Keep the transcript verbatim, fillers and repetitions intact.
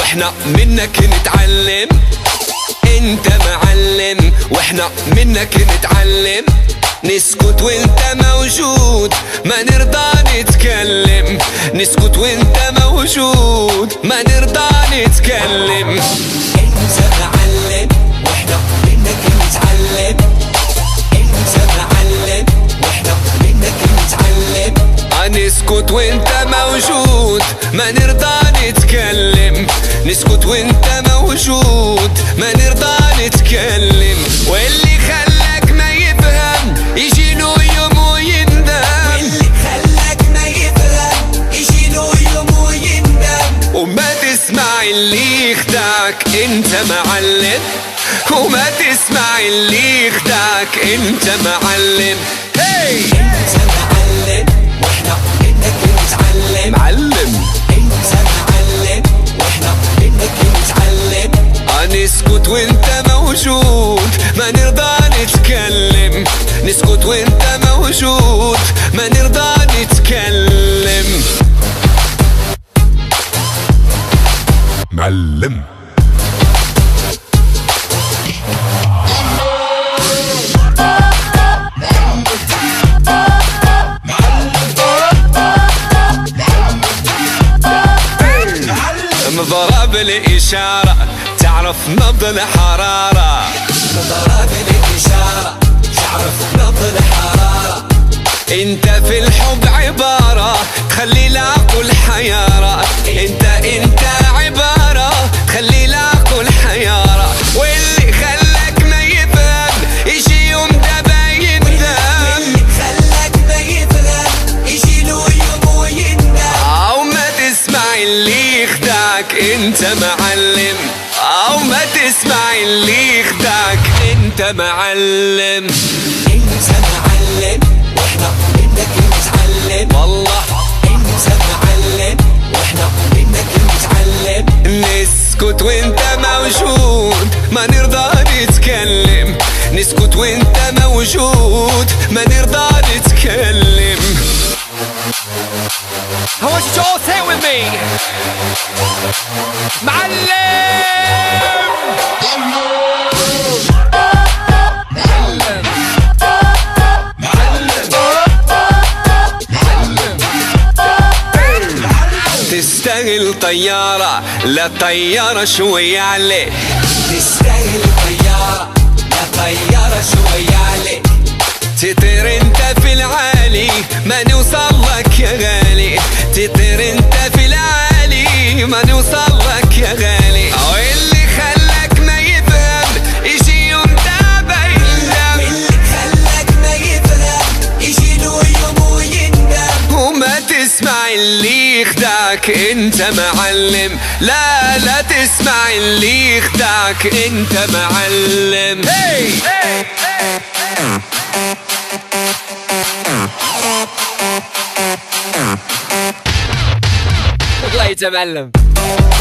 واحنا منك نتعلم. انت معلم واحنا منك نتعلم. نسكت وانت موجود ما نرضى نتكلم. نسكت وانت موجود ما نرضى نتكلم. انت معلم واحنا منك نتعلم. انت معلم واحنا منك نتعلم. نسكت وانت موجود ما نرضى نتكلم. نسكت وانت موجود ما نرضى نتكلم. واللي خلاك ما يفهم يجي له يوم ويندم. واللي خلاك ما يفهم يجي له يوم ويندم. وما تسمع اللي يخدعك انت معلم. وما تسمع اللي يخدعك انت معلم. هي انت معلم واحنا منك نتعلم. معلم انت معلم واحنا منك نتعلم. نسكت وانت موجود ما نرضى نتكلم. نسكت وانت موجود ما نرضى نتكلم. معلم مضرب الإشارة تعرف نبض الحرارة. مضرب الإشارة تعرف نبض الحرارة. انت في الحب عبارة تخلي العقل حيارة. انت انت عبارة تخلي العقل حيارة. واللي خلاك ما يفهم يجي يوم دابا يندم. واللي خلاك ما يفهم يجي له يوم ويندم. او ما تسمع اللي يخدعك انت معلم. او ما تسمع اللي يخدعك انت معلم. انت معلم واحنا منك نتعلم. والله انت معلم واحنا منك نتعلم. نسكت وانت موجود ما نرضى نتكلم. نسكت وانت موجود ما نرضى نتكلم. I want you to all say it with me. معلم تستاهل طيارة لا طيارة شوية عليك. تستاهل طيارة لا طيارة شوية عليك. تطير انت في العالي ما نوصل لك يا غالي. تطير انت في العالي ما نوصل لك يا غالي. واللي خلاك ما يفهم يجي يوم دابا يندم. واللي خلاك ما يفهم يجي له يوم ويندم. وما تسمع اللي يخدعك انت معلم. لا لا تسمع اللي يخدعك انت معلم. هي الله يتمعلم.